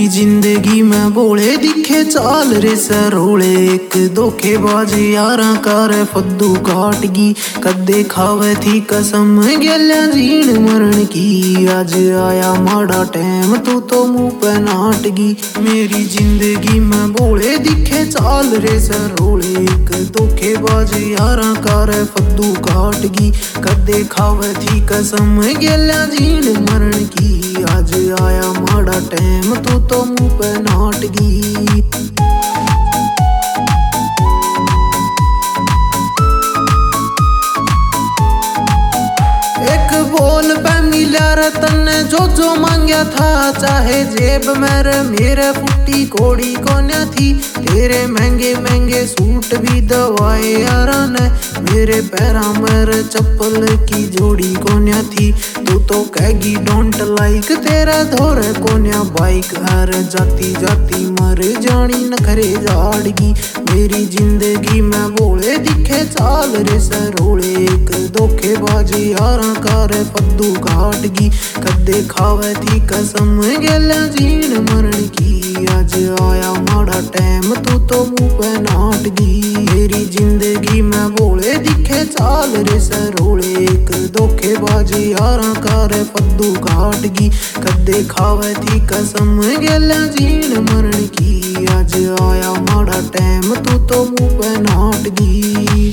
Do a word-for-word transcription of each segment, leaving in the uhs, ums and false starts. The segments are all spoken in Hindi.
जिंदगी में बोले दिखे चाल रे सरोले, एक धोखेबाज यारा कार फद्दू काटगी। कदे खावे थी कसम गेल्या जीण मरण की, आज आया माड़ा टैम तू तो मुंह पे नाटगी। मेरी जिंदगी में बोले दिखे चाल रे सरोले, एक धोखेबाज यारा कार फद्दू काटगी। कदे खावे थी कसम गेल्या जीण मरण की, आज आया माड़ा टैम तू तो मुंह पे नाटगी। एक बोल पे मिला रे तन्ने जो जो मांगया था, चाहे जेब मेरे मेरे फुट्टी कोड़ी कोन्या थी। तेरे महंगे महंगे सूट भी दवाए यारा ने, मेरे पैरा मेरे चप्पल की जोड़ी कोन्या थी। तू तो कहेगी डोंट लाइक तेरा धोरे कोन्या बाइक, हर जाती जाती मर जानी नखरे झाड़गी। मेरी जिंदगी में बोले दिखे चाल रे सरोले, एक धोखेबाज यारा कार फद्दू काटगी। कदे खावे थी कसम गेल्या जीण मरण की, आज आया माड़ा टैम तू तो मुंह पे नाटगी। मेरी जिंदगी में बोले दिखे चाल रे सरोले, एक धोखेबाज यारा कार फद्दू काटगी। कदे खावे थी कसम गेल्या जीण मरण की, आज आया माड़ा टैम तू तो मुंह पे नाटगी।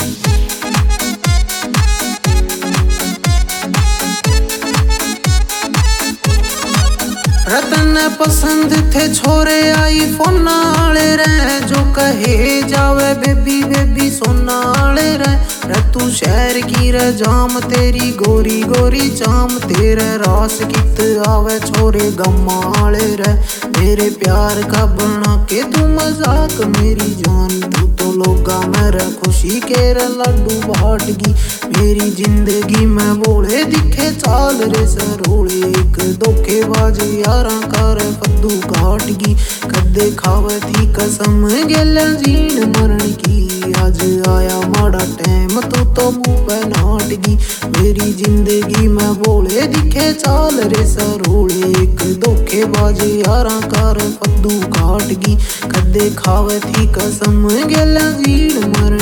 रतन पसंद थे छोरे आई फोन आले रे, जो कहे जावे बेबी बेबी सोना आले रे। रे तू शहर की रे जाम तेरी गोरी गोरी चाम, तेरे रास कित आवे छोरे गम्मा आले रे। मेरे प्यार का बना के तू मजाक मेरी जान, तू तो लोगा मेरा खुशी के रे लड्डू बाटगी। मेरी जिंदगी में बोले दिखे चाल रे सरोले, एक धोखेबाज यारा कार फद्दू काटगी। कदे खावे थी कसम गेल्या जीण मरण की, आज आया माड़ा टैम तू तो मुंह पे नाटगी। मेरी जिंदगी में बोले दिखे चाल रे सरोले, एक धोखेबाज यारा कार फद्दू काटगी। कदे खावे थी कसम गेल्या जीण मरण